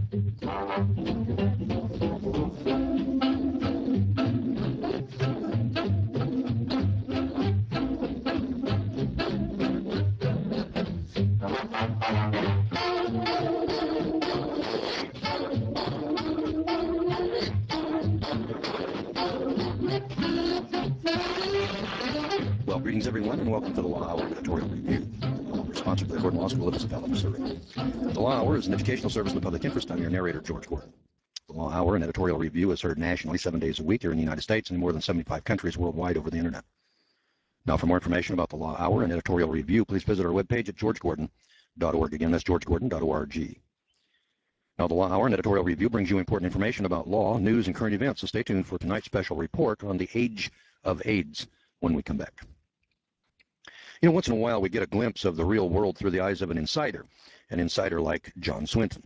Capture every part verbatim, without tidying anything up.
Well, greetings everyone, and welcome to the Law Hour Editorial Review, sponsored by the Gordon Law School of Isabella, Missouri. The Law Hour is an educational service in the public interest. I'm your narrator, George Gordon. The Law Hour and Editorial Review is heard nationally seven days a week here in the United States and in more than seventy-five countries worldwide over the internet. Now, for more information about the Law Hour and Editorial Review, please visit our webpage at george gordon dot org. Again, that's george gordon dot org. Now, the Law Hour and Editorial Review brings you important information about law, news, and current events, so stay tuned for tonight's special report on the age of AIDS when we come back. You know, once in a while we get a glimpse of the real world through the eyes of an insider, an insider like John Swinton.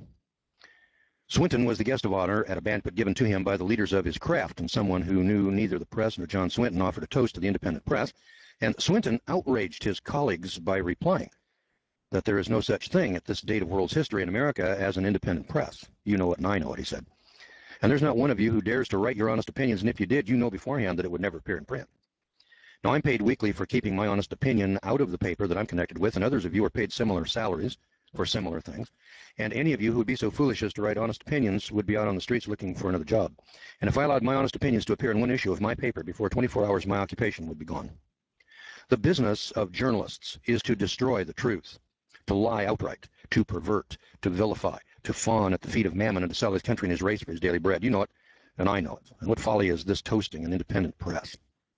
Swinton was the guest of honor at a banquet given to him by the leaders of his craft, and someone who knew neither the press nor John Swinton offered a toast to the independent press, and Swinton outraged his colleagues by replying that there is no such thing at this date of world's history in America as an independent press. You know it and I know it, he said. And there's not one of you who dares to write your honest opinions, and if you did, you know beforehand that it would never appear in print. Now, I'm paid weekly for keeping my honest opinion out of the paper that I'm connected with, and others of you are paid similar salaries for similar things. And any of you who would be so foolish as to write honest opinions would be out on the streets looking for another job. And if I allowed my honest opinions to appear in one issue of my paper before twenty-four hours, my occupation would be gone. The business of journalists is to destroy the truth, to lie outright, to pervert, to vilify, to fawn at the feet of mammon, and to sell his country and his race for his daily bread. You know it, and I know it. And what folly is this toasting an independent press?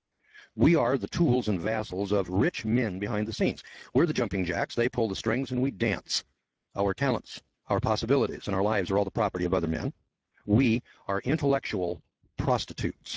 We are the tools and vassals of rich men behind the scenes. We're the jumping jacks. They pull the strings and we dance. Our talents, our possibilities, and our lives are all the property of other men. We are intellectual prostitutes.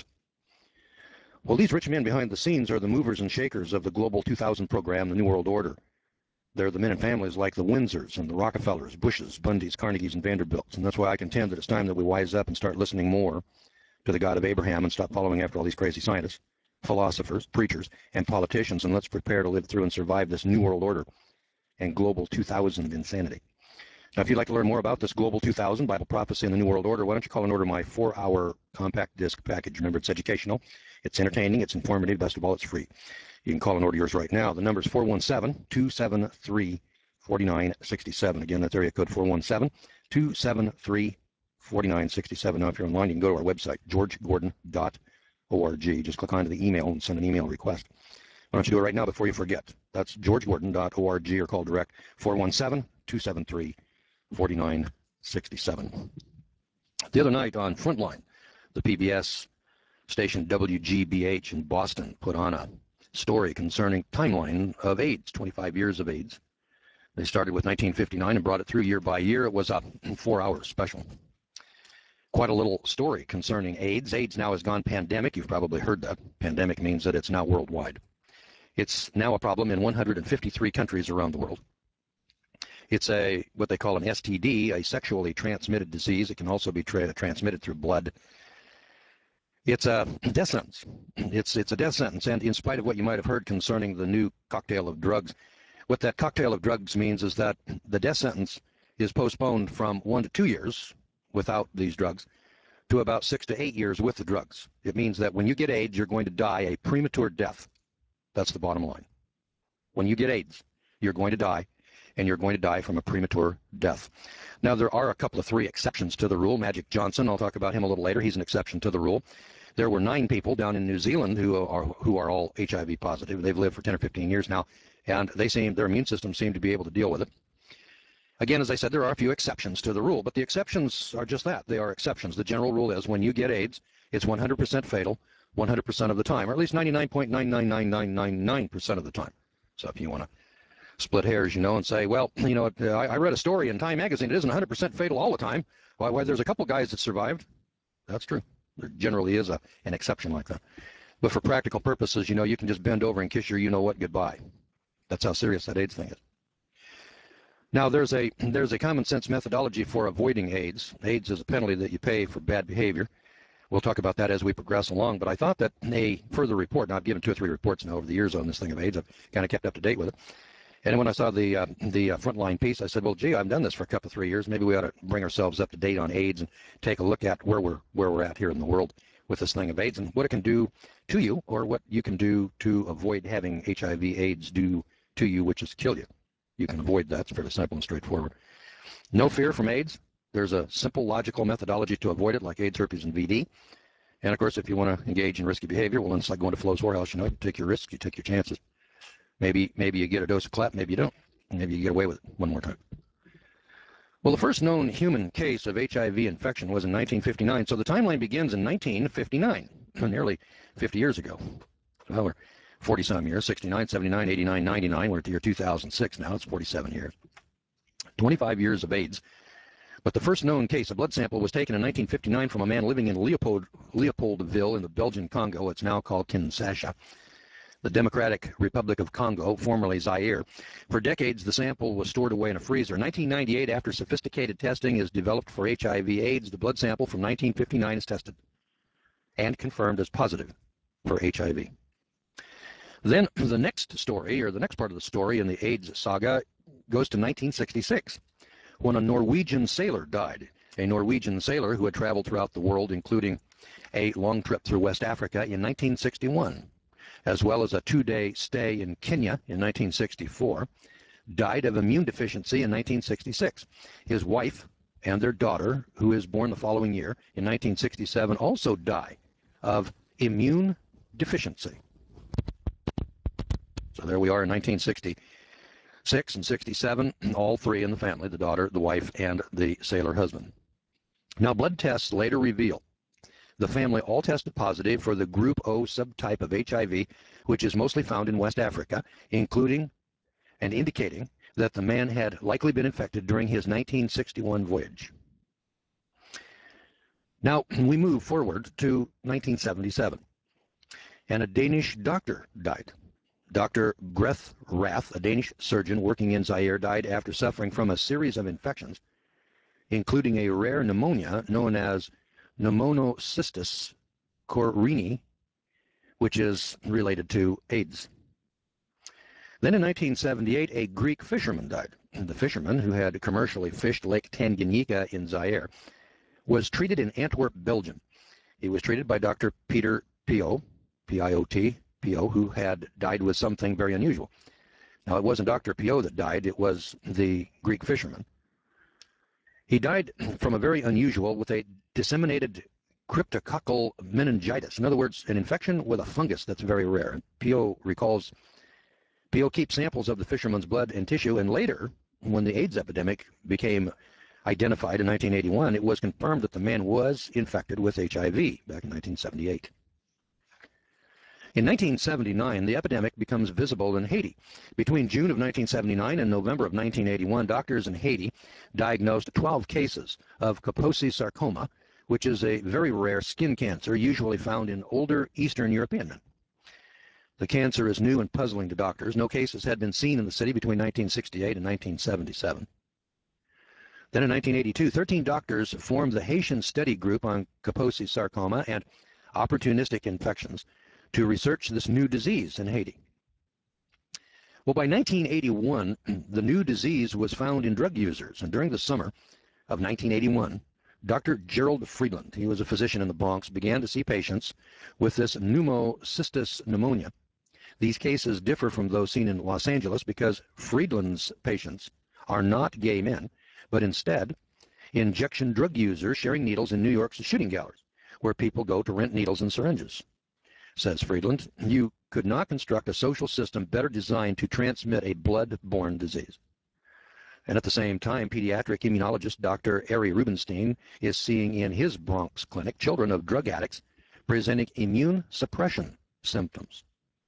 Well, these rich men behind the scenes are the movers and shakers of the Global two thousand program, the New World Order. They're the men and families like the Windsors and the Rockefellers, Bushes, Bundys, Carnegies, and Vanderbilts. And that's why I contend that it's time that we wise up and start listening more to the God of Abraham and stop following after all these crazy scientists, philosophers, preachers, and politicians, and let's prepare to live through and survive this New World Order and Global two thousand insanity. Now, if you'd like to learn more about this Global two thousand, Bible Prophecy, and the New World Order, why don't you call and order my four-hour compact disc package. Remember, it's educational, it's entertaining, it's informative, best of all, it's free. You can call and order yours right now. The number is four one seven, two seven three, four nine six seven. Again, that's area code four one seven, two seven three, four nine six seven. Now, if you're online, you can go to our website, george gordon dot org. Just click onto the email and send an email request. Why don't you do it right now before you forget? That's george gordon dot org or call direct four one seven, two seven three, four nine six seven. The other night on Frontline, the P B S station W G B H in Boston put on a story concerning timeline of AIDS, twenty-five years of AIDS. They started with nineteen fifty-nine and brought it through year by year. It was a four-hour special. Quite a little story concerning AIDS. AIDS now has gone pandemic. You've probably heard that. Pandemic means that it's now worldwide. It's now a problem in one hundred fifty-three countries around the world. It's a what they call an S T D, a sexually transmitted disease. It can also be tra transmitted through blood. It's a death sentence. It's, it's a death sentence, and in spite of what you might have heard concerning the new cocktail of drugs, what that cocktail of drugs means is that the death sentence is postponed from one to two years without these drugs to about six to eight years with the drugs. It means that when you get AIDS, you're going to die a premature death. That's the bottom line. When you get AIDS, you're going to die, and you're going to die from a premature death. Now, there are a couple of three exceptions to the rule. Magic Johnson, I'll talk about him a little later. He's an exception to the rule. There were nine people down in New Zealand who are who are all H I V positive. They've lived for ten or fifteen years now, and they seem their immune system seem to be able to deal with it. Again, as I said, there are a few exceptions to the rule, but the exceptions are just that. They are exceptions. The general rule is when you get AIDS, it's one hundred percent fatal one hundred percent of the time, or at least ninety-nine point nine nine nine nine nine nine percent of the time. So if you want to split hairs, you know, and say, well, you know, I, I read a story in Time magazine. It isn't one hundred percent fatal all the time. Why, why, there's a couple guys that survived. That's true. There generally is a, an exception like that. But for practical purposes, you know, you can just bend over and kiss your you-know-what goodbye. That's how serious that AIDS thing is. Now, there's a, there's a common sense methodology for avoiding AIDS. AIDS is a penalty that you pay for bad behavior. We'll talk about that as we progress along. But I thought that a further report, now I've given two or three reports now over the years on this thing of AIDS. I've kind of kept up to date with it. And when I saw the uh, the uh, frontline piece, I said, well, gee, I've done this for a couple, three years. Maybe we ought to bring ourselves up to date on AIDS and take a look at where we're where we're at here in the world with this thing of AIDS and what it can do to you, or what you can do to avoid having H I V AIDS do to you, which is kill you. You can avoid that. It's fairly simple and straightforward. No fear from AIDS. There's a simple, logical methodology to avoid it, like AIDS, herpes, and V D. And of course, if you want to engage in risky behavior, well, it's like going to Flo's whorehouse. You know, you take your risks, you take your chances. Maybe, maybe you get a dose of clap, maybe you don't. Maybe you get away with it one more time. Well, the first known human case of H I V infection was in nineteen fifty-nine, so the timeline begins in nineteen fifty-nine, nearly fifty years ago. Well, we're forty-some years, sixty-nine, seventy-nine, eighty-nine, ninety-nine. We're at the year two thousand six now. It's forty-seven years. twenty-five years of AIDS. But the first known case, a blood sample, was taken in nineteen fifty-nine from a man living in Leopold, Leopoldville in the Belgian Congo. It's now called Kinshasa, the Democratic Republic of Congo, formerly Zaire. For decades, the sample was stored away in a freezer. In nineteen ninety-eight, after sophisticated testing is developed for H I V AIDS, the blood sample from nineteen fifty-nine is tested and confirmed as positive for H I V. Then the next story, or the next part of the story in the AIDS saga, goes to nineteen sixty-six, when a Norwegian sailor died. A Norwegian sailor who had traveled throughout the world, including a long trip through West Africa in nineteen sixty-one, as well as a two-day stay in Kenya in nineteen sixty-four, died of immune deficiency in nineteen sixty-six. His wife and their daughter, who is born the following year in nineteen sixty-seven, also die of immune deficiency. So there we are in nineteen sixty-six and sixty-seven, all three in the family, the daughter, the wife, and the sailor husband. Now, blood tests later reveal the family all tested positive for the Group O subtype of H I V, which is mostly found in West Africa, including and indicating that the man had likely been infected during his nineteen sixty-one voyage. Now, we move forward to nineteen seventy-seven, and a Danish doctor died. Doctor Greth Rath, a Danish surgeon working in Zaire, died after suffering from a series of infections, including a rare pneumonia known as pneumocystis carinii, which is related to AIDS. Then in nineteen seventy-eight, a Greek fisherman died. The fisherman, who had commercially fished Lake Tanganyika in Zaire, was treated in Antwerp, Belgium. He was treated by Doctor Peter Piot, P I O T, Piot, who had died with something very unusual. Now, it wasn't Doctor Piot that died, it was the Greek fisherman. He died from a very unusual, with a disseminated cryptococcal meningitis. In other words, an infection with a fungus that's very rare. Piot recalls, Piot keeps samples of the fisherman's blood and tissue, and later, when the AIDS epidemic became identified in nineteen eighty-one, it was confirmed that the man was infected with H I V back in nineteen seventy-eight. In nineteen seventy-nine, the epidemic becomes visible in Haiti. Between June of nineteen seventy-nine and November of nineteen eighty-one, doctors in Haiti diagnosed twelve cases of Kaposi sarcoma, which is a very rare skin cancer usually found in older Eastern European men. The cancer is new and puzzling to doctors. No cases had been seen in the city between nineteen sixty-eight and nineteen seventy-seven. Then in nineteen eighty-two, thirteen doctors formed the Haitian Study Group on Kaposi sarcoma and opportunistic infections to research this new disease in Haiti. Well, by nineteen eighty-one, the new disease was found in drug users, and during the summer of nineteen eighty-one, Doctor Gerald Friedland, he was a physician in the Bronx, began to see patients with this pneumocystis pneumonia. These cases differ from those seen in Los Angeles because Friedland's patients are not gay men, but instead injection drug users sharing needles in New York's shooting galleries, where people go to rent needles and syringes. Says Friedland, you could not construct a social system better designed to transmit a blood-borne disease. And at the same time, pediatric immunologist Doctor Ari Rubenstein is seeing in his Bronx clinic children of drug addicts presenting immune suppression symptoms.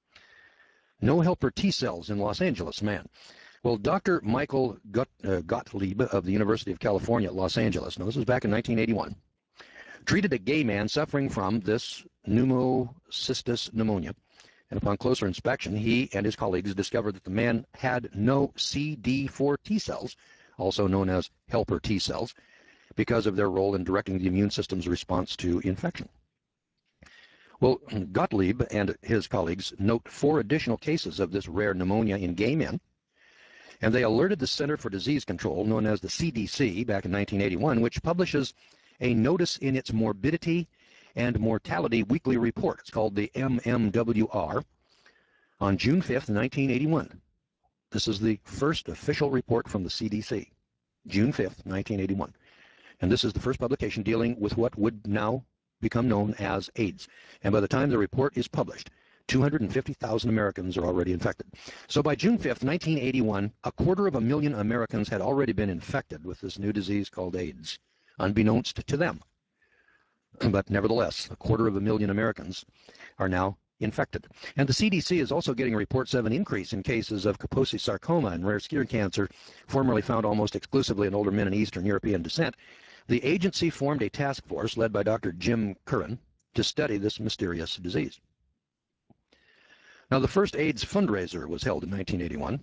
No helper T cells in Los Angeles, man. Well, Doctor Michael Got, uh, Gottlieb of the University of California at Los Angeles, now this was back in nineteen eighty-one, treated a gay man suffering from this pneumocystis pneumonia. And upon closer inspection, he and his colleagues discovered that the man had no C D four T cells, also known as helper T cells, because of their role in directing the immune system's response to infection. Well, Gottlieb and his colleagues note four additional cases of this rare pneumonia in gay men, And they alerted the Center for Disease Control, known as the C D C, back in nineteen eighty-one, which publishes a notice in its Morbidity and Mortality Weekly Report. It's called the M M W R, on June fifth, nineteen eighty-one. This is the first official report from the C D C, June fifth, nineteen eighty-one. And this is the first publication dealing with what would now become known as AIDS. And by the time the report is published, two hundred fifty thousand Americans are already infected. So by June fifth, nineteen eighty-one, a quarter of a million Americans had already been infected with this new disease called AIDS, unbeknownst to them. But nevertheless, a quarter of a million Americans are now infected. And the C D C is also getting reports of an increase in cases of Kaposi sarcoma and rare skin cancer, formerly found almost exclusively in older men of Eastern European descent. The agency formed a task force led by Doctor Jim Curran to study this mysterious disease. Now, the first AIDS fundraiser was held in nineteen eighty-one.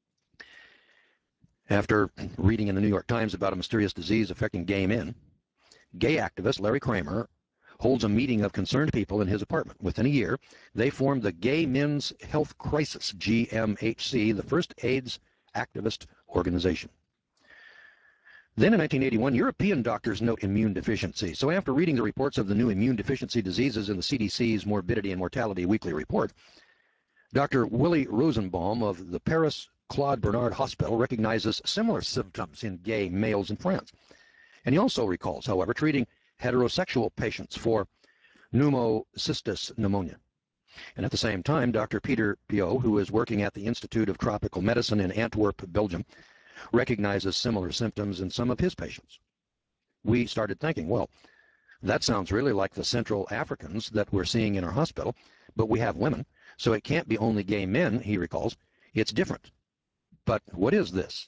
After reading in the New York Times about a mysterious disease affecting gay men, gay activist Larry Kramer holds a meeting of concerned people in his apartment. Within a year, they formed the Gay Men's Health Crisis, G M H C, the first AIDS activist organization. Then in nineteen eighty-one, European doctors note immune deficiency. So after reading the reports of the new immune deficiency diseases in the C D C's Morbidity and Mortality Weekly Report, Doctor Willie Rosenbaum of the Paris Claude Bernard Hospital recognizes similar symptoms in gay males in France. And he also recalls, however, treating heterosexual patients for pneumocystis pneumonia. And at the same time, Doctor Peter Piot, who is working at the Institute of Tropical Medicine in Antwerp, Belgium, recognizes similar symptoms in some of his patients. We started thinking, well, that sounds really like the Central Africans that we're seeing in our hospital, but we have women, so it can't be only gay men, he recalls. It's different. But what is this?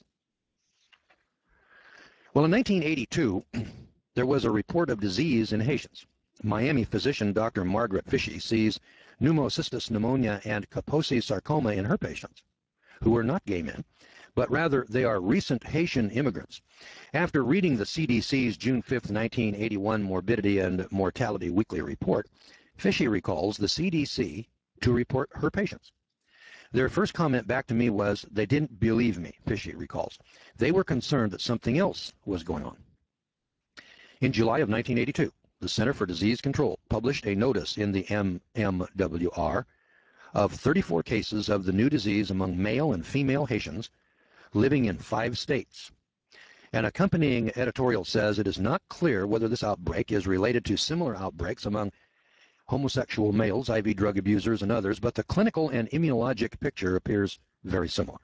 Well, in nineteen eighty-two, there was a report of disease in Haitians. Miami physician Doctor Margaret Fishy sees pneumocystis pneumonia and Kaposi sarcoma in her patients, who are not gay men, but rather they are recent Haitian immigrants. After reading the C D C's June fifth, nineteen eighty-one Morbidity and Mortality Weekly Report, Fishy recalls the C D C to report her patients. Their first comment back to me was they didn't believe me, Fishy recalls. They were concerned that something else was going on. In July of nineteen eighty-two, the Center for Disease Control published a notice in the M M W R of thirty-four cases of the new disease among male and female Haitians living in five states. An accompanying editorial says it is not clear whether this outbreak is related to similar outbreaks among homosexual males, I V drug abusers, and others, but the clinical and immunologic picture appears very similar.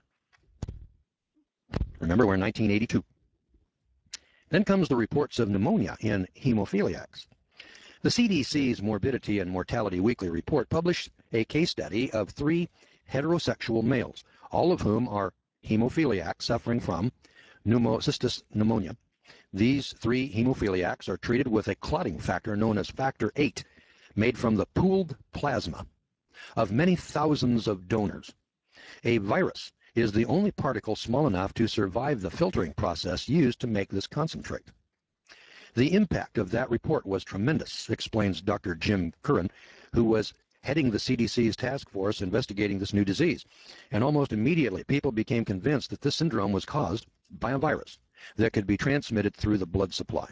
Remember, we're in nineteen eighty-two. Then comes the reports of pneumonia in hemophiliacs. The C D C's Morbidity and Mortality Weekly Report published a case study of three heterosexual males, all of whom are hemophiliacs suffering from pneumocystis pneumonia. These three hemophiliacs are treated with a clotting factor known as factor eight, made from the pooled plasma of many thousands of donors. A virus is the only particle small enough to survive the filtering process used to make this concentrate. The impact of that report was tremendous, explains Doctor Jim Curran, who was heading the C D C's task force investigating this new disease. And almost immediately, people became convinced that this syndrome was caused by a virus that could be transmitted through the blood supply.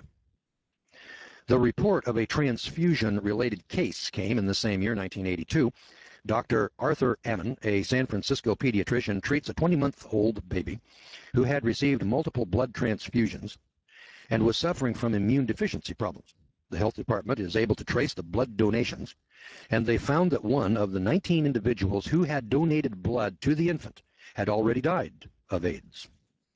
The report of a transfusion-related case came in the same year, nineteen eighty-two. Doctor Arthur Ammon, a San Francisco pediatrician, treats a twenty-month-old baby who had received multiple blood transfusions and was suffering from immune deficiency problems. The health department is able to trace the blood donations, and they found that one of the nineteen individuals who had donated blood to the infant had already died of AIDS.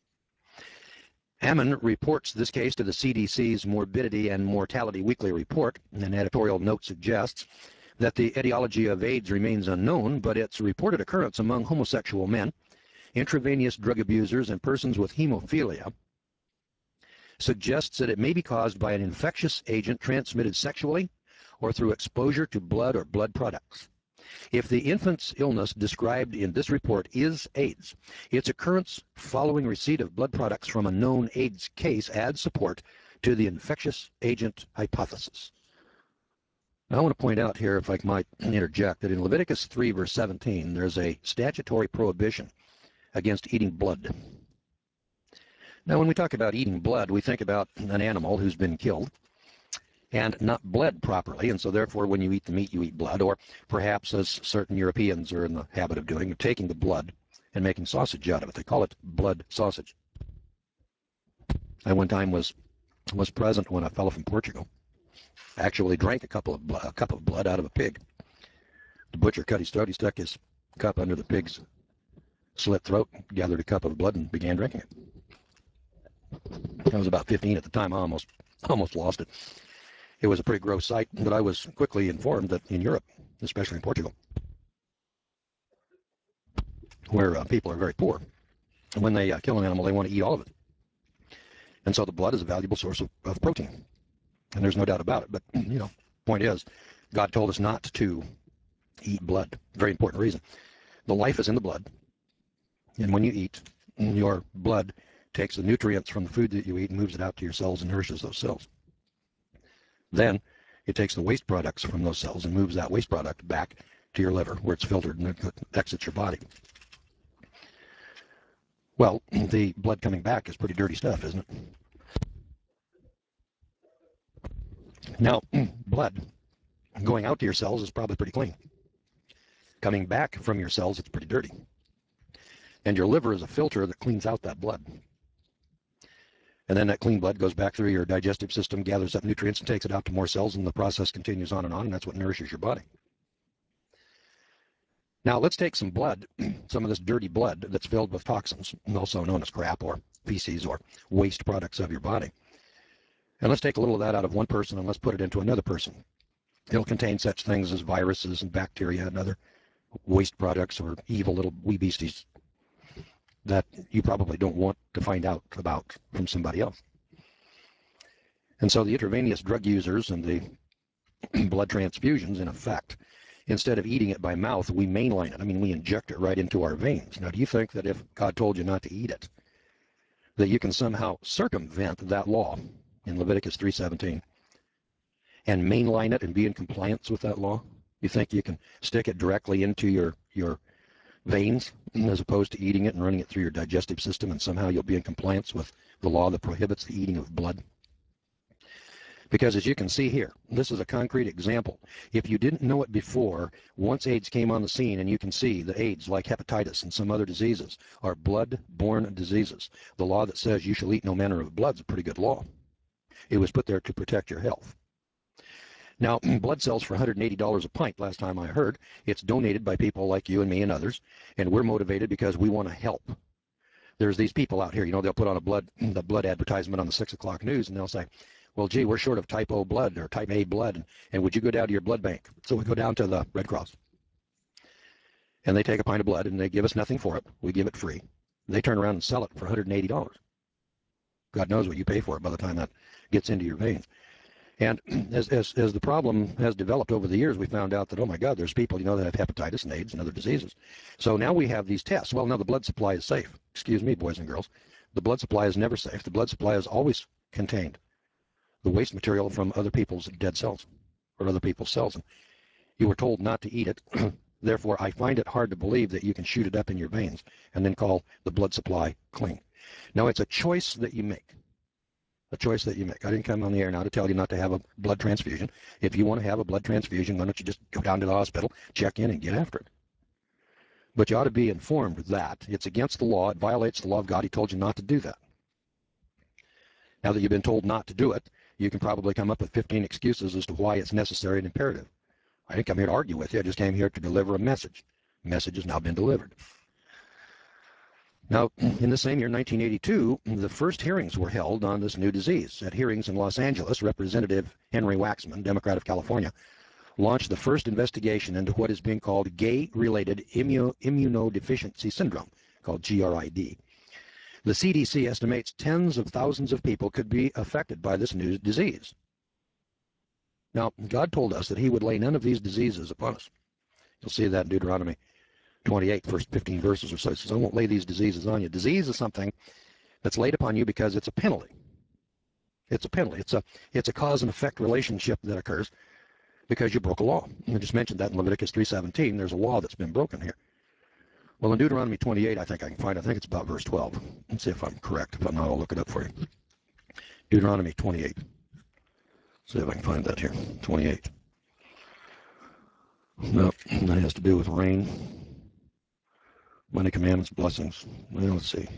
Ammon reports this case to the C D C's Morbidity and Mortality Weekly Report. An editorial note suggests that the etiology of AIDS remains unknown, but its reported occurrence among homosexual men, intravenous drug abusers, and persons with hemophilia suggests that it may be caused by an infectious agent transmitted sexually or through exposure to blood or blood products. If the infant's illness described in this report is AIDS, its occurrence following receipt of blood products from a known AIDS case adds support to the infectious agent hypothesis. Now, I want to point out here, if I might interject, that in Leviticus three, verse seventeen, there's a statutory prohibition against eating blood. Now, when we talk about eating blood, we think about an animal who's been killed and not bled properly, and so therefore when you eat the meat, you eat blood, or perhaps, as certain Europeans are in the habit of doing, of taking the blood and making sausage out of it. They call it blood sausage. I one time was was present when a fellow from Portugal actually drank a, couple of blood, a cup of blood out of a pig. The butcher cut his throat, he stuck his cup under the pig's slit throat, gathered a cup of blood, and began drinking it. I was about fifteen at the time. I almost, almost lost it. It was a pretty gross sight, but I was quickly informed that in Europe, especially in Portugal, where uh, people are very poor, when they uh, kill an animal, they want to eat all of it. And so the blood is a valuable source of, of protein. And there's no doubt about it. But, you know, point is, God told us not to eat blood. Very important reason. The life is in the blood. And when you eat, your blood takes the nutrients from the food that you eat and moves it out to your cells and nourishes those cells. Then it takes the waste products from those cells and moves that waste product back to your liver, where it's filtered and it exits your body. Well, the blood coming back is pretty dirty stuff, isn't it? Now, blood going out to your cells is probably pretty clean. Coming back from your cells, it's pretty dirty. And your liver is a filter that cleans out that blood. And then that clean blood goes back through your digestive system, gathers up nutrients, and takes it out to more cells, and the process continues on and on, and that's what nourishes your body. Now, let's take some blood, some of this dirty blood that's filled with toxins, also known as crap or feces or waste products of your body. And let's take a little of that out of one person and let's put it into another person. It'll contain such things as viruses and bacteria and other waste products or evil little wee beasties that you probably don't want to find out about from somebody else. And so the intravenous drug users and the blood transfusions, in effect, instead of eating it by mouth, we mainline it. I mean, we inject it right into our veins. Now, do you think that if God told you not to eat it, that you can somehow circumvent that law in Leviticus three seventeen and mainline it and be in compliance with that law? You think you can stick it directly into your, your veins as opposed to eating it and running it through your digestive system, and somehow you'll be in compliance with the law that prohibits the eating of blood? Because as you can see here, this is a concrete example. If you didn't know it before, once AIDS came on the scene, and you can see that AIDS, like hepatitis and some other diseases, are blood-borne diseases. The law that says you shall eat no manner of blood is a pretty good law. It was put there to protect your health. Now, blood sells for one hundred eighty dollars a pint, last time I heard. It's donated by people like you and me and others, and we're motivated because we want to help. There's these people out here, you know, they'll put on a blood, the blood advertisement on the six o'clock news, and they'll say, well, gee, we're short of type O blood or type A blood, and, and would you go down to your blood bank? So we go down to the Red Cross, and they take a pint of blood, and they give us nothing for it. We give it free. They turn around and sell it for one hundred eighty dollars. God knows what you pay for it by the time that gets into your veins. And as, as, as the problem has developed over the years, we found out that, oh my God, there's people, you know, that have hepatitis and AIDS and other diseases. So now we have these tests. Well, now the blood supply is safe. Excuse me, boys and girls. The blood supply is never safe. The blood supply is always contained the waste material from other people's dead cells or other people's cells. And you were told not to eat it. Therefore, I find it hard to believe that you can shoot it up in your veins and then call the blood supply clean. Now, it's a choice that you make. A choice that you make. I didn't come on the air now to tell you not to have a blood transfusion. If you want to have a blood transfusion, why don't you just go down to the hospital, check in, and get after it? But you ought to be informed that it's against the law. It violates the law of God. He told you not to do that. Now that you've been told not to do it, you can probably come up with fifteen excuses as to why it's necessary and imperative. I didn't come here to argue with you. I just came here to deliver a message. The message has now been delivered. Now, in the same year, nineteen eighty-two, the first hearings were held on this new disease. At hearings in Los Angeles, Representative Henry Waxman, Democrat of California, launched the first investigation into what is being called gay-related immuno immunodeficiency syndrome, called G R I D. The C D C estimates tens of thousands of people could be affected by this new disease. Now, God told us that he would lay none of these diseases upon us. You'll see that in Deuteronomy twenty-eight, first fifteen verses or so. It says, I won't lay these diseases on you. Disease is something that's laid upon you because it's a penalty. It's a penalty. It's a, it's a cause and effect relationship that occurs because you broke a law. I just mentioned that in Leviticus three seventeen. There's a law that's been broken here. Well, in Deuteronomy twenty-eight, I think I can find, I think it's about verse twelve. Let's see if I'm correct. If I'm not, I'll look it up for you. Deuteronomy twenty-eight. See if I can find that here. twenty-eight. No, that has to do with rain. Money commandments, blessings. Well, let's see.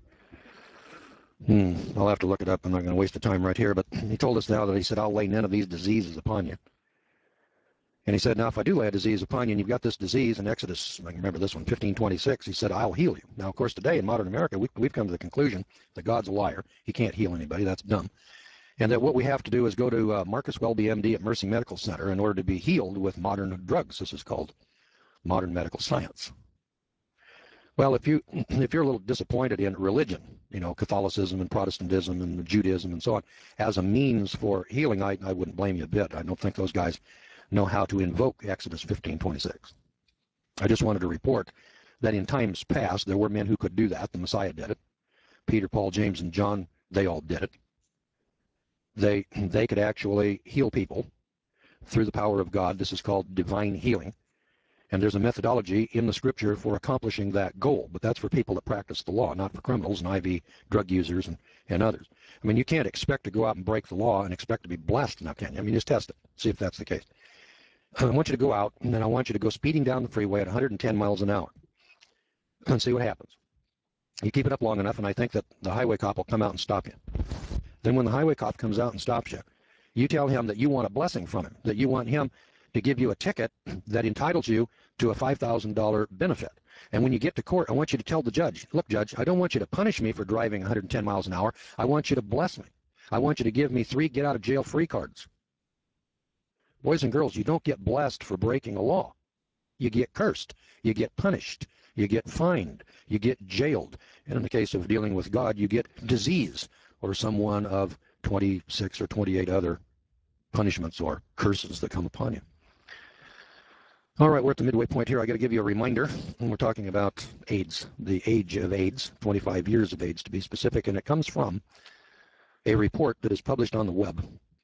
Hmm, I'll have to look it up. I'm not going to waste the time right here, but he told us now that he said, I'll lay none of these diseases upon you. And he said, now if I do lay a disease upon you and you've got this disease in Exodus, I can remember this one, fifteen twenty-six, he said, I'll heal you. Now, of course, today in modern America, we, we've come to the conclusion that God's a liar. He can't heal anybody. That's dumb. And that what we have to do is go to uh, Marcus Welby, M D at Mercy Medical Center in order to be healed with modern drugs. This is called modern medical science. Well, if, you, if you're a little disappointed in religion, you know, Catholicism and Protestantism and Judaism and so on, as a means for healing, I, I wouldn't blame you a bit. I don't think those guys know how to invoke Exodus fifteen twenty-six. I just wanted to report that in times past, there were men who could do that. The Messiah did it. Peter, Paul, James, and John, they all did it. They, they could actually heal people through the power of God. This is called divine healing. And there's a methodology in the scripture for accomplishing that goal. But that's for people that practice the law, not for criminals and I V drug users and, and others. I mean, you can't expect to go out and break the law and expect to be blessed now, can you? I mean, just test it. See if that's the case. I want you to go out, and then I want you to go speeding down the freeway at one hundred ten miles an hour and see what happens. You keep it up long enough, and I think that the highway cop will come out and stop you. Then when the highway cop comes out and stops you, you tell him that you want a blessing from him, that you want him to give you a ticket that entitles you to a five thousand dollar benefit. And when you get to court, I want you to tell the judge, look, judge, I don't want you to punish me for driving one hundred ten miles an hour. I want you to bless me. I want you to give me three get-out-of-jail-free cards. Boys and girls, you don't get blessed for breaking a law. You get cursed. You get punished. You get fined. You get jailed. And in the case of dealing with God, you get disease or some one of twenty-six or twenty-eight other punishments or curses that come upon you. All right, we're at the midway point here. I got to give you a reminder. We're talking about AIDS, the age of AIDS, twenty-five years of AIDS to be specific, and it comes from a report that is published on the web.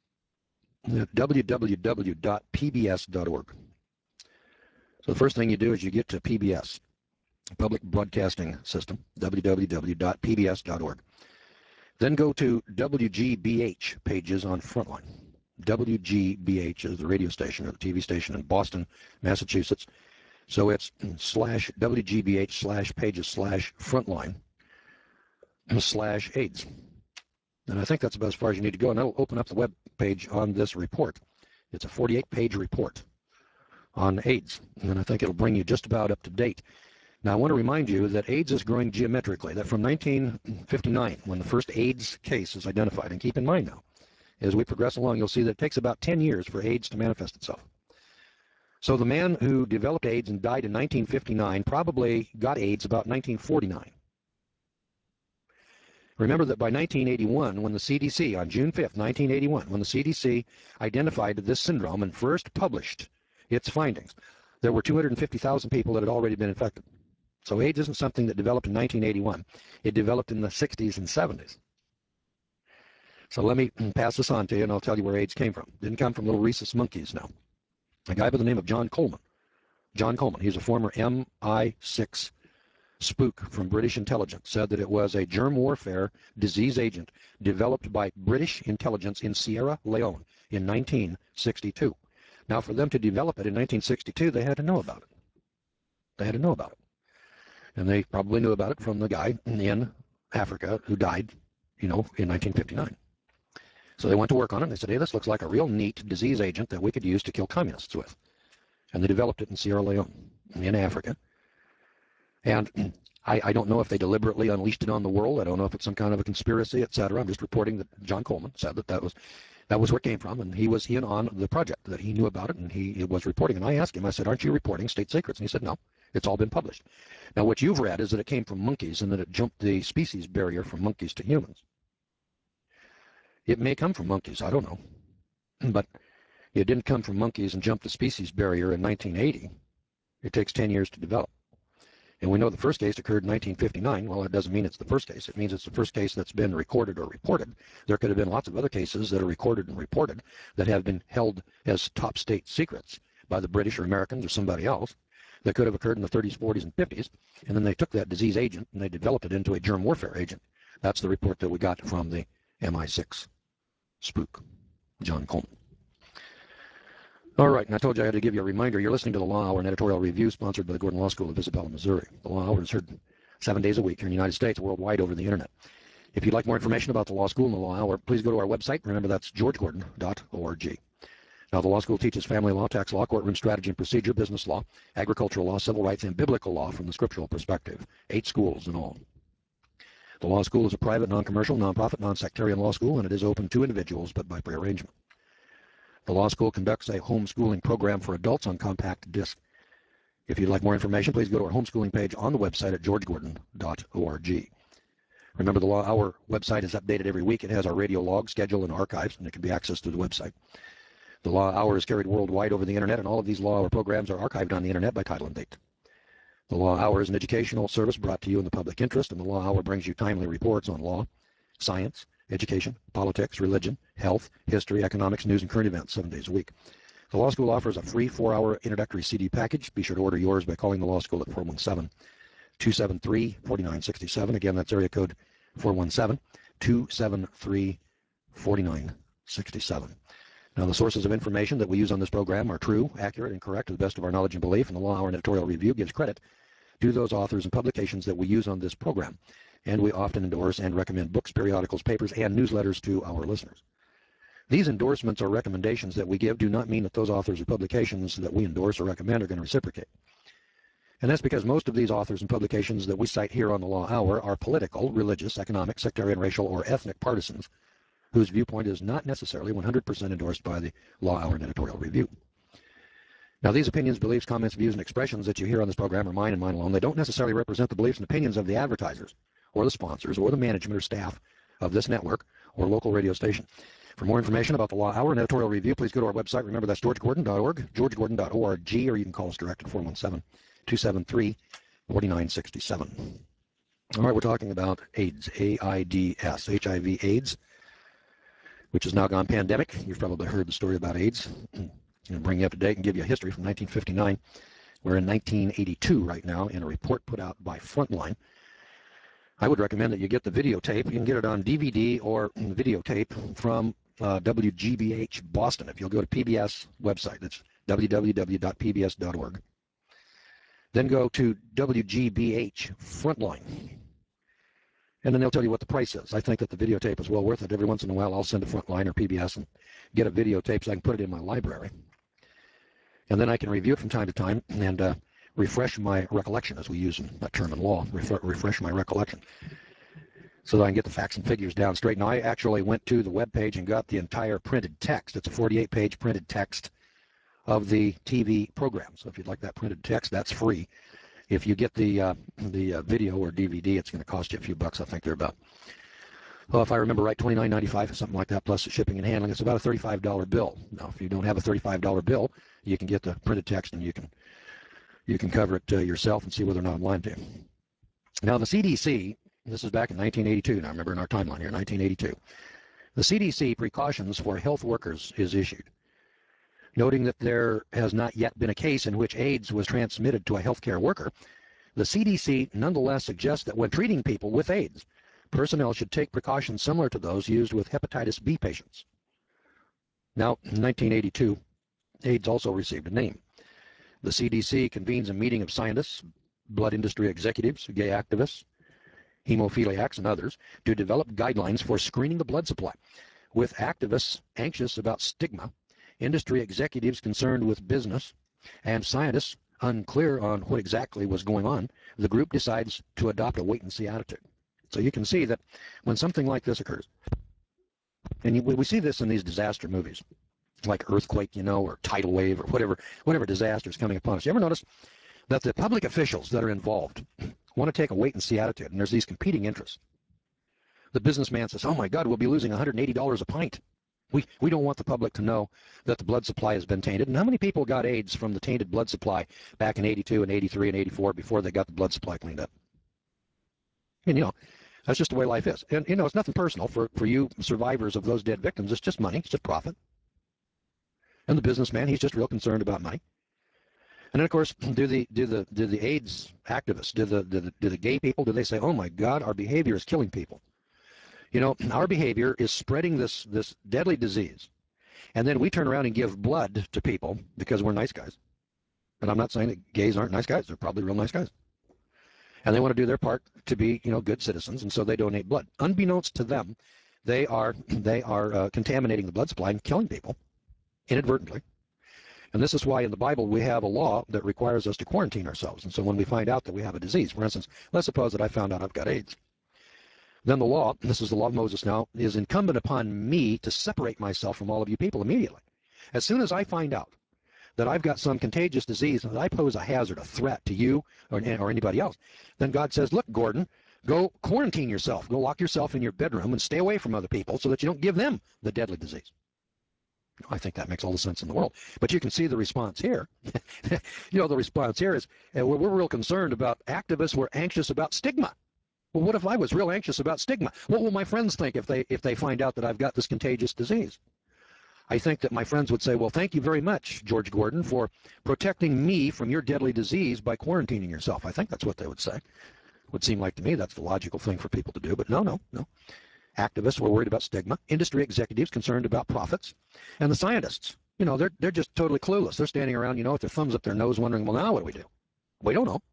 w w w dot p b s dot org. So the first thing you do is you get to P B S, Public Broadcasting System, w w w dot p b s dot org. Then go to W G B H pages on Frontline. W G B H is the radio station or the T V station in Boston, Massachusetts. So it's slash W G B H slash pages slash Frontline slash AIDS. And I think that's about as far as you need to go. And that'll open up the web page on this report. It's a forty-eight page report on AIDS. And I think it'll bring you just about up to date. Now, I want to remind you that AIDS is growing geometrically. That from nineteen fifty-nine, when the first AIDS case is identified, and keep in mind now, as we progress along, you'll see that it takes about ten years for AIDS to manifest itself. So the man who developed AIDS and died in nineteen fifty-nine probably got AIDS about nineteen forty-nine. Remember that by nineteen eighty-one, when the C D C, on June fifth, nineteen eighty-one, when the C D C identified this syndrome and first published its findings, there were two hundred fifty thousand people that had already been infected. So AIDS isn't something that developed in nineteen eighty-one. It developed in the sixties and seventies. So let me pass this on to you, and I'll tell you where AIDS came from. It didn't come from little rhesus monkeys, no. A guy by the name of John Coleman. John Coleman, he's a former M I six spook from British intelligence, said that it was a germ warfare disease agent developed by British intelligence in Sierra Leone in nineteen sixty-two. Now, for them to develop it in nineteen sixty-two, they had to know about it. They had to know about it. And they probably knew about it from the guy in Africa who died, you know, in nineteen fifty-nine. So they went to work on it, and they said, hey, this looks like a real neat disease agent that we could use to kill communists with. And they developed it in Sierra Leone, in Africa. And I, I don't know if they deliberately unleashed it on the world. I don't know if it's some kind of a conspiracy, et cetera. I'm just reporting that John Coleman said that that was, that was where it came from, and he was in on the project, that he knew about it, and he was reporting. And I asked him, I said, aren't you reporting state secrets? And he said, no, it's all been published. Now, what you've read is that it came from monkeys and that it jumped the species barrier from monkeys to humans. It may come from monkeys, I don't know. But it didn't come from monkeys and jump the species barrier in nineteen eighty. It takes ten years to develop. And we know the first case occurred in nineteen fifty-nine. Well, it doesn't mean it's the first case. It means it's the first case that's been recorded or reported. There could have been lots of other cases that are recorded and reported that have been held as top state secrets by the British or Americans or somebody else. that could have occurred in the thirties, forties, and fifties, and then they took that disease agent and they developed it into a germ warfare agent. That's the report that we got from the M I six spook, John Coleman. All right, and I told you I had to give you a reminder. You're listening to the Law Hour, an editorial review sponsored by the Gordon Law School of Isabella, Missouri. The Law Hour is heard seven days a week here in the United States, worldwide over the internet. If you'd like more information about the Law School and the Law Hour, please go to our website. Remember, that's george gordon dot org. Now, the law school teaches family law, tax law, courtroom strategy and procedure, business law, agricultural law, civil rights, and biblical law from the scriptural perspective. Eight schools in all. The law school is a private, non-commercial, non-profit, non-sectarian law school, and it is open to individuals, but by prearrangement. The law school conducts a homeschooling program for adults on compact disc. If you'd like more information, please go to our homeschooling page on the website at george gordon dot org. Remember, the Law Hour website is updated every week. It has our radio log, schedule, and archives, and it can be accessed through the website. The Law Hour is carried worldwide over the internet, and all of these Law Hour programs are archived on the internet by title and date. The Law Hour is an educational service brought to you in the public interest, and the Law Hour brings you timely reports on law, science, education, politics, religion, health, history, economics, news, and current events seven days a week. The Law School offers a free four-hour introductory C D package. Be sure to order yours by calling the Law School at four one seven, two seven three, four nine six seven. Again, that's area code four one seven, two seven three, four nine six seven. Now, the sources of information that we use on this program are true, accurate, and correct to the best of our knowledge and belief, and the Law Hour and Editorial Review gives credit to those authors and publications that we use on this program. And we often endorse and recommend books, periodicals, papers, and newsletters to our listeners. These endorsements or recommendations that we give do not mean that those authors or publications that we endorse or recommend are going to reciprocate. And that's because most of these authors and publications that we cite here on the Law Hour are political, religious, economic, sectarian, racial, or ethnic partisans whose viewpoint is not necessarily one hundred percent endorsed by the Law Hour and Editorial Review. Now, these opinions, beliefs, comments, views, and expressions that you hear on this program are mine and mine alone. They don't necessarily represent the beliefs and opinions of the advertisers or the sponsors or the management or staff of this network or local radio station. For more information about the Law Hour and Editorial Review, please go to our website. Remember, that's george gordon dot org, george gordon dot org, or you can call us direct at four one seven, two seven three, four nine six seven. All right, we're talking about AIDS, A I D S, H I V AIDS, which has now gone pandemic. You've probably heard the story about AIDS. I'm going to bring you up to date and give you a history from nineteen fifty-nine. We're in nineteen eighty-two right now in a report put out by Frontline. I would recommend that you get the videotape. You can get it on D V D or videotape from uh, W G B H Boston. If you'll go to P B S website, it's w w w dot p b s dot org. Then go to W G B H Frontline. And then they'll tell you what the price is. I think that the videotape is well worth it. Every once in a while, I'll send a Frontline or P B S and get a videotape so I can put it in my library. And then I can review it from time to time and uh, refresh my recollection, as we use that term in law, Ref- refresh my recollection, so that I can get the facts and figures down straight. Now, I actually went to the web page and got the entire printed text. It's a forty-eight page printed text of the T V program. So if you'd like that printed text, that's free. If you get the uh, the uh, video or D V D, it's going to cost you a few bucks. I think they're about, well, if I remember right, twenty-nine ninety-five or something like that, plus the shipping and handling. It's about a thirty-five dollar bill. Now, if you don't have a thirty-five dollar bill, you can get the printed text and you can you can cover it uh, yourself and see whether or not I'm lying to you. Now, the C D C, this is back in nineteen eighty-two. Now, remember in our timeline here, nineteen eighty-two. The C D C precautions for health workers is issued, noting that there has not yet been a case in which AIDS was transmitted to a healthcare worker. The C D C nonetheless suggests that when treating people with AIDS, personnel should take precautions similar to those used with hepatitis B patients. Now, in nineteen eighty-two, AIDS also received a name. The C D C convenes a meeting of scientists, blood industry executives, gay activists, hemophiliacs, and others to develop guidelines for screening the blood supply. With activists anxious about stigma, industry executives concerned with business, and scientists unclear on what exactly was going on, the group decides to adopt a wait-and-see attitude. So you can see that when something like this occurs, and you, we see this in these disaster movies, like earthquake, you know, or tidal wave, or whatever, whatever disaster is coming upon us. You ever notice that the public officials that are involved want to take a wait-and-see attitude, and there's these competing interests? The businessman says, oh my God, we'll be losing one hundred eighty dollars a pint. We, we don't want the public to know that the blood supply has been tainted. And how many people got AIDS from the tainted blood supply back in eighty-two and eighty-three and eighty-four before they got the blood supply cleaned up? And, you know, that's just the way life is. And, you know, it's nothing personal for, for you survivors of those dead victims. It's just money. It's just profit. And the businessman, he's just real concerned about money. And then, of course, do the do the do the AIDS activists, do the do the, do the gay people, do they say, "Oh my God, our behavior is killing people"? You know, our behavior is spreading this this deadly disease, and then we turn around and give blood to people because we're nice guys. And I'm not saying that gays aren't nice guys; they're probably real nice guys, and they want to do their part to be, you know, good citizens, and so they donate blood. Unbeknownst to them, they are they are uh, contaminating the blood supply and killing people inadvertently. And this is why in the Bible we have a law that requires us to quarantine ourselves. And so when we find out that we have a disease, for instance, let's suppose that I found out I've got AIDS, then the law, this is the law of Moses now, is incumbent upon me to separate myself from all of you people immediately. As soon as I find out that I've got some contagious disease and that I pose a hazard, a threat to you or, or anybody else, then God says, look, Gordon, go quarantine yourself. Go lock yourself in your bedroom and stay away from other people so that you don't give them the deadly disease. I think that makes all the sense in the world. But you can see the response here. You know, the response here is uh, we're, we're real concerned about activists. We're anxious about stigma. Well, what if I was real anxious about stigma? What will my friends think if they if they find out that I've got this contagious disease? I think that my friends would say, well, thank you very much, George Gordon, for protecting me from your deadly disease by quarantining yourself. I think that's what they would say. It would seem like to me that's the logical thing for people to do. But no, no, no. Activists were worried about stigma, industry executives concerned about profits, and the scientists, you know, they're, they're just totally clueless. They're standing around, you know, with their thumbs up their nose wondering, well, now what do we do? We don't know.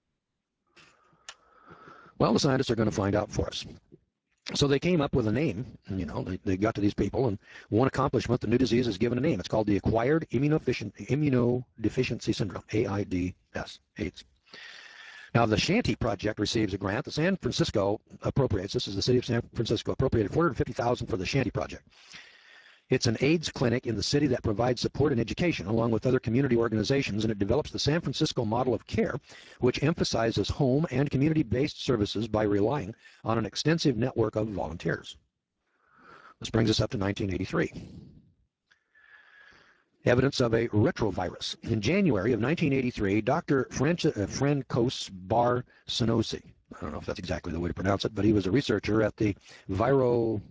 Well, the scientists are going to find out for us. So they came up with a name, you know, they, they got to these people, and one accomplishment, the new disease is given a name. It's called the Acquired Immunodeficiency Syndrome, A I D S, AIDS. Now, the Shanty Project receives a grant. The San Francisco appropriates, this is the city of San Francisco, appropriated four hundred fifty thousand dollars for the Shanty Project. It's an AIDS clinic in the city that provides support and education along with other community organizations, and it develops the San Francisco model of care, which emphasizes home and community-based services by relying on an extensive network of volunteers. This brings us up to nineteen eighty-three. Evidence of a retrovirus. In January of nineteen eighty-three, Doctor Francos Bar-Sanosi, I don't know if that's exactly the way to pronounce it, but he was a researcher at the virologist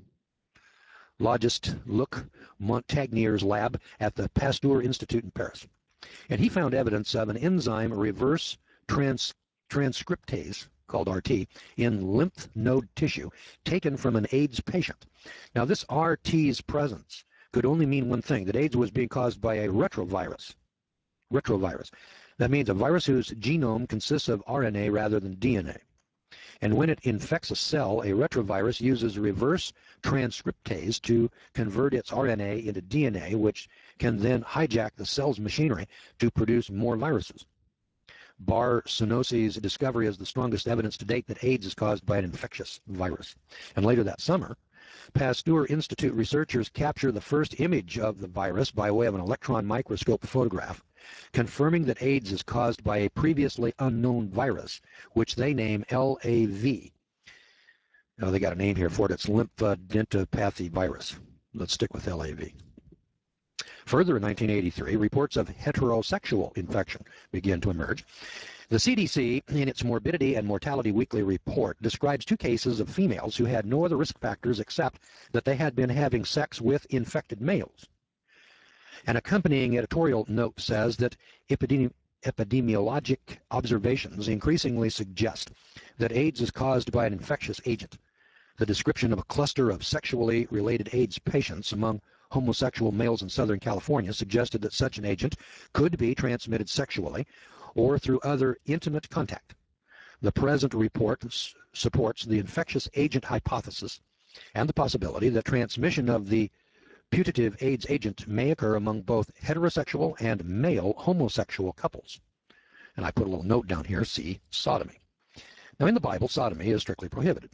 Luc Montagnier's lab at the Pasteur Institute in Paris. And he found evidence of an enzyme reverse trans transcriptase, called R T, in lymph node tissue taken from an AIDS patient. Now, this R T's presence could only mean one thing, that AIDS was being caused by a retrovirus. Retrovirus. That means a virus whose genome consists of R N A rather than D N A. And when it infects a cell, a retrovirus uses reverse transcriptase to convert its R N A into D N A, which can then hijack the cell's machinery to produce more viruses. Bar-Sanosi's discovery is the strongest evidence to date that AIDS is caused by an infectious virus. And later that summer, Pasteur Institute researchers capture the first image of the virus by way of an electron microscope photograph, confirming that AIDS is caused by a previously unknown virus, which they name L A V. Now, they got a name here for it. It's lymphadenopathy virus. Let's stick with L A V. Further, in nineteen eighty-three, reports of heterosexual infection began to emerge. The C D C, in its Morbidity and Mortality Weekly Report, describes two cases of females who had no other risk factors except that they had been having sex with infected males. An accompanying editorial note says that epidemi epidemiologic observations increasingly suggest that AIDS is caused by an infectious agent. The description of a cluster of sexually related AIDS patients among homosexual males in Southern California suggested that such an agent could be transmitted sexually or through other intimate contact. The present report supports the infectious agent hypothesis and the possibility that transmission of the putative AIDS agent may occur among both heterosexual and male homosexual couples. And I put a little note down here, see sodomy. Now, in the Bible, sodomy is strictly prohibited.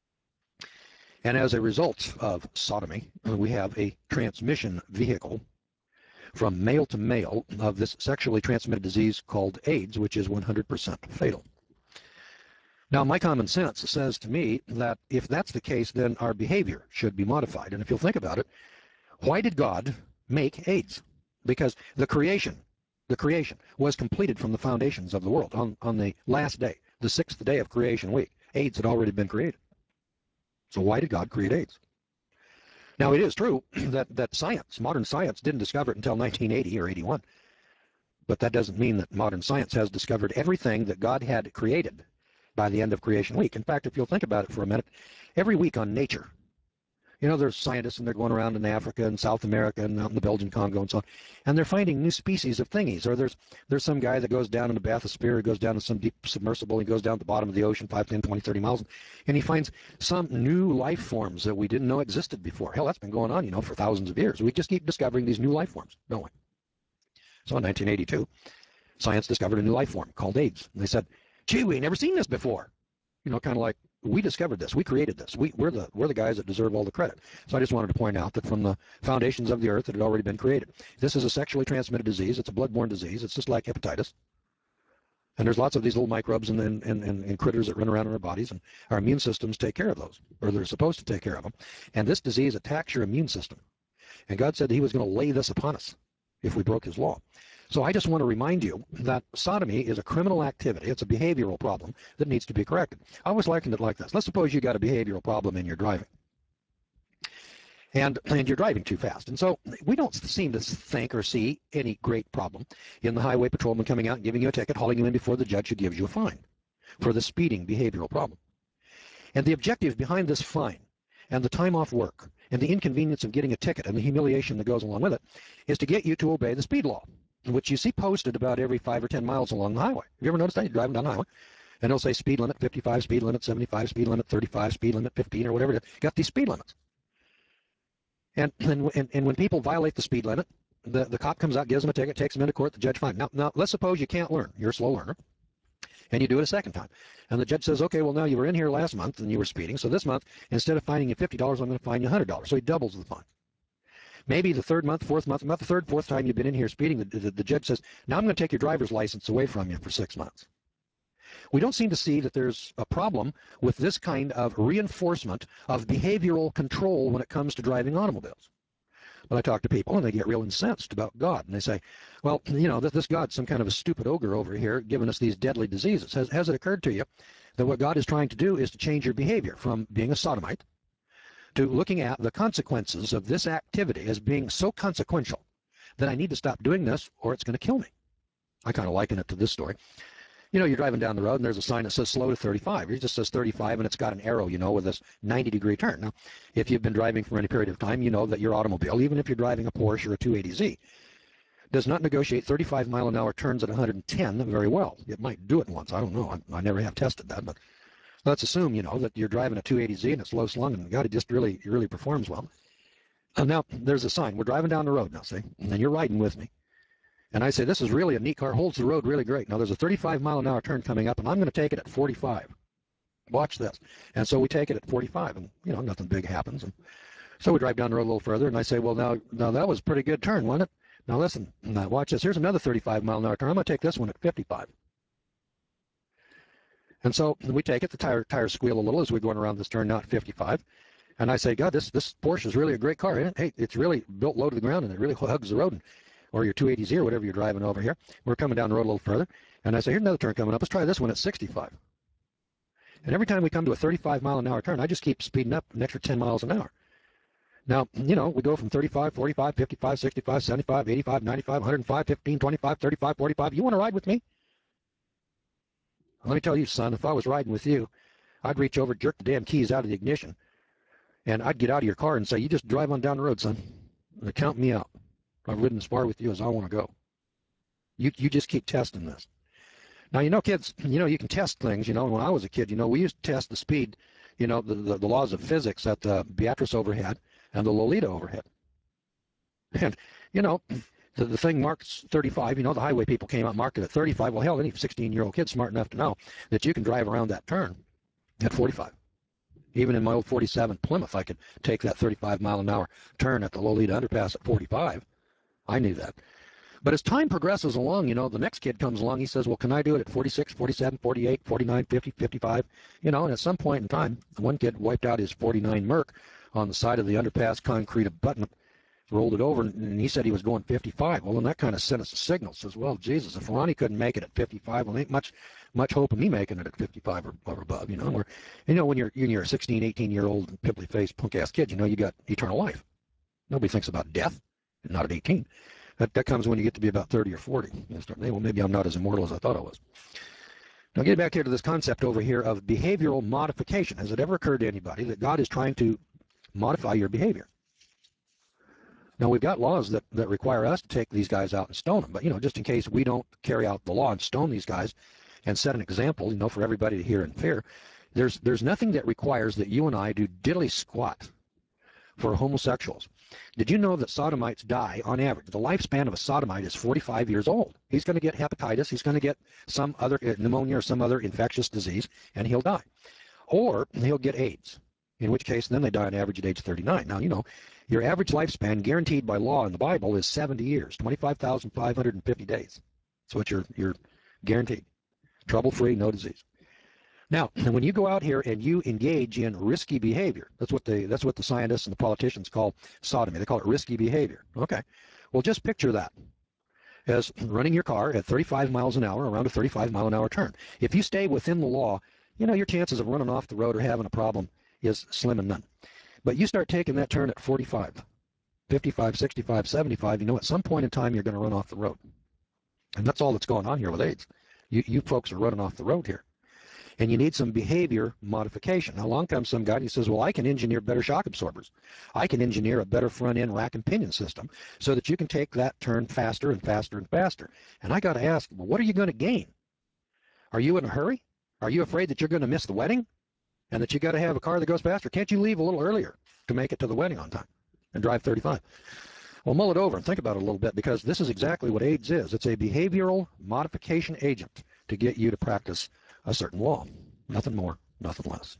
And as a result of sodomy, we have a transmission vehicle from male to male of this sexually transmitted disease called AIDS, which is one hundred percent fatal. Now, my common sense says to me that if that's the case, then our behavior should be modified. And if you'll think about it, why did God make AIDS? Because the creation, the creation was completed from the foundations of the world on, on the last day, the sixth day of creation week. AIDS had already been created. So why did God create AIDS? Now, it is true that, that science, modern science, didn't discover it until nineteen eighty or eighty-one. But that doesn't mean that modern science has discovered everything that God had created by the end of creation week. In fact, if you'll think about it for a minute, every week on Nature, you know, there's scientists and they're going around in Africa and South America and out in the Belgian Congo and so on, and they're finding new species of thingies. Or there's there's some guy that goes down in the bathysphere, goes down to some deep submersible, he goes down to the bottom of the ocean, five, ten, twenty, thirty miles, and he finds some new life forms that we didn't know existed before. Hell, that's been going on, you know, for thousands of years. We just keep discovering these new life forms, don't we? So in nineteen eighty-two, science discovered a new life form called AIDS. And they said, gee, we ain't never seen this before. You know, kind of like, we discovered this. We created this. We, we're, the, we're the guys that deserve all the credit. So I just wanted to point out that from the foundations of the earth, it had already been created. This is a sexually transmitted disease. It's a bloodborne disease. It's just like hepatitis. And there's lots of these little microbes and, and, and, and critters that run around in our bodies, and our immune systems take care of those, or they're supposed to take care of them. And this disease attacks your immune system. And God said that he was going to lay this upon us if we broke his law. So I just want to remind you that sodomy is a criminal activity. It's a behavioral problem that needs to be corrected. I always likened it like this. Let's suppose you got a behavioral problem in your driving. And, and you're driving too fast. And so we don't seem to think or see any great problem in the highway patrolman coming out and giving you a ticket, hauling you in before the judge who gives you a fine for the speeding behavioral problem. And the objective behind this fine and the time off work and the inconvenience of getting a ticket and the humiliation that goes along with it is to get you to obey the speed law, which you see posted about every five or ten miles along the highway. Have you ever noticed that? You're driving down the highway, and it'll say speed limit fifty-five, speed limit seventy-five, speed limit thirty-five, speed limit fifteen, or whatever it is. Got these speed limits. And, and, and, and when people violate the speed limit, the, the cop comes out, gives them a ticket, takes them into court, the judge finds. Now, now, let's suppose you can't learn. You're a slow learner, and you do it a second time. And the judge says, okay, well, now you were in here last month, and you were speeding, so this month, instead of fining you fifty dollars, I'm going to fine you one hundred dollars. So he doubles the fine. Maybe the third month, fourth month, about the third, fourth time you've been in here speeding, the, the, the judge says, now I'm going to take your driver's license away from you for six months. We don't seem to see that there's a problem with this kind of reinforcement of behavioral control when it comes to driving automobiles. But I talk to people and they get real incensed about God. And they say, well, you know, this God's some kind of a stupid ogre over here giving us these deadly diseases. Has, has it occurred to you that what God is trying to do is to change your behavior from being a sodomite to looking at the consequences of this activity as being so consequential that I need to stop doing this or it's going to kill me? I kind of liken it to this story. You know, you're driving down the road and there's a sign that says slow to thirty-five. It just says thirty-five and it's got an arrow, you know, with this ninety degree turn. Now, if you've been driving for any period of time, you know that your automobile, even if you're driving a Porsche or a two eighty Z, does not negotiate thirty-five mile an hour turns at one hundred ten very well. It might do it once. I don't know. I, I never have tested that, but let's assume, you know, that you're driving a two eighty Z and it's low slung and God, it just really, it really performs well. And now there's a sign. We're driving down the road now, see, and you're riding with me. And I say, this is really a neat car, holds the road really great. Now there's a thirty-five mile an hour turn coming up and I'm going to take it at forty-five. Watch this. And so we take it at forty-five and, you know, nothing big happens. And so we drive down the road a little further and I say, well, now, now that was a pretty good turn, wasn't it? Now listen, now watch this. Here's another thirty-five mile an hour turn. I'm going to take this one at fifty-five. And so we take it, the tire, tires squeal a little as we're going around this turn now at fifty-five. And I say, God, this, this Porsche is really a great car, isn't it? Hey, it's really built low to the ground and it really hugs the road. And, or your two eighty Z or whatever you're driving over here. We're coming down the road a little further. And I say, here's another turn coming up. Let's try this one at sixty-five. And every time we come to a thirty-five mile an hour turn, I just keep speeding up an extra ten miles an hour. Now, you know, we go from thirty-five, forty-five, fifty-five, sixty-five, seventy-five, eighty-five, ninety-five, one hundred five, fifteen, twenty-five, thirty-five, forty-five. You want to ride with me? Let me tell you, son, if I was riding with you, I'd reach over, jerk the damn keys out of the ignition, and I'd get out of your car and say, you just drive on down the road, son. And count me out. I've ridden as far with you as I want to go. You you just keep testing this. Now, you know, kids, you know, you can test things. You know, when I was a kid, you know, we used to test the speed, you know, the, the, the laws of physics at the Beatrice overhead and the Lolita overhead. And, you know, the, the thing marks thirty-five. You know, the highway people came out, marked it at thirty-five. Well, hell, any sixteen-year-old kid's smart enough to know that you can drive around that turn at forty-five. Even in my old forty-seven Plymouth, I could take that thirty-five mile an hour turn at the Lolita underpass at forty-five. I knew that. But as time progresses along, you know, the next kid comes along, he says, well, can I do it at forty-six, forty-seven, forty-eight, forty-nine, fifty, fifty-five? You know, and at some point in time, one kid wiped out his forty-nine Merc on the side of the underpass, concrete abutment, rolled it over, and he said he was going fifty-five. Well, then that kind of sent us a signal. Says, well, Jesus, if Ronnie couldn't make it at fifty-five, well, ain't much much hope of me making it at fifty-five or, or above, you know. Or, you know, when you're, when you're a sixteen, eighteen-year-old pimply-faced punk-ass kid, you know, you got eternal life. Nobody thinks about death, not at eighteen. That, that comes when you get to be about thirty or forty. You start, hey, well, maybe I'm not as immortal as I thought I was. Now, getting back here to this concept over here of behavioral modification. Has it ever occurred to anybody that God is trying to modify your behavior? Now, we've got laws that, that require us to take these guys out and stone them. But, you know, just in case we don't carry out the law and stone these guys and set an example, you know, for everybody to hear and fear, there's, there's nothing that requires that you and I do diddly squat for homosexuals. Did you know that sodomites die on average? The lifespan of a sodomite is forty-five years old. He's going to get hepatitis. He's going to get some other pneumonia or some other infectious disease, and he'll die. Or he'll get AIDS, in which case then they die on average at age thirty-nine. Now, you know, your average lifespan guaranteed by law in the Bible is seventy years, twenty-five thousand five hundred fifty days. That's what you're, you're guaranteed. Trouble-free, no disease. Now, when you go out here and you engage in risky behavior, that's what they that's what the scientists and the politicians call sodomy. They call it risky behavior. Okay. Well, just picture that as running your car at thirty-five miles an hour around a thirty-five mile an hour turn. If you stay within the law, you know, your chances of running off the road or having a problem is slim and none. But you start taking that turn at forty-five, fifty-five, sixty-five, seventy-five, you know, at some point in time you're going to run off the road. And that's all that's going on here with AIDS. You, you folks are running off the road here. And you need some behavior modification. Now, along comes some guy and he says, well, I can engineer better shock absorbers. I can engineer a better front-end rack and pinion system so that you can take that turn faster and faster and faster. And I got to ask, well, what are you going to gain? Are you in a hurry? Are you afraid that you're going to miss the wedding and that you got to have a car that goes faster? Can't you leave a little earlier to make it to the wedding on time and drive thirty-five? Well, mull it over and think about it a little bit, because this is exactly what AIDS is. It's a behavioral modification agent to get you to practice a certain law. Nothing more, nothing less.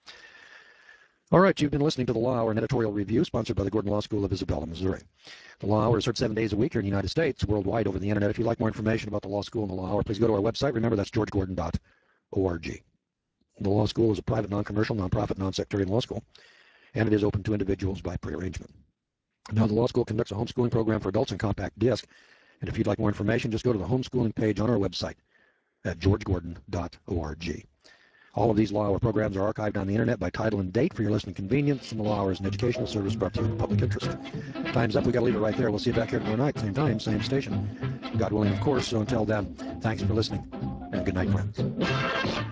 All right, you've been listening to the Law Hour, an editorial review sponsored by the Gordon Law School of Isabella, Missouri. The Law Hour is heard seven days a week here in the United States, worldwide over the internet. If you'd like more information about the Law School and the Law Hour, please go to our website. Remember, that's george gordon dot org. The Law School is a private, non-commercial, non-profit, non-sectarian law school, and it is open to individuals by prearrangement. Now, the Law School conducts a homeschooling program for adults in compact disc, and if you'd like more information, just go to the homeschooling page on our website at george gordon dot org. All of these Law Hour programs are archived on the internet by title and date for your listening convenience, and the Law Hour is an educational service brought to you in the public interest. Time's up. We've got to leave it right there. We'll see you back here tomorrow night, same time, same station. God willing, of course. So until then, thanks for listening, and good night, friends.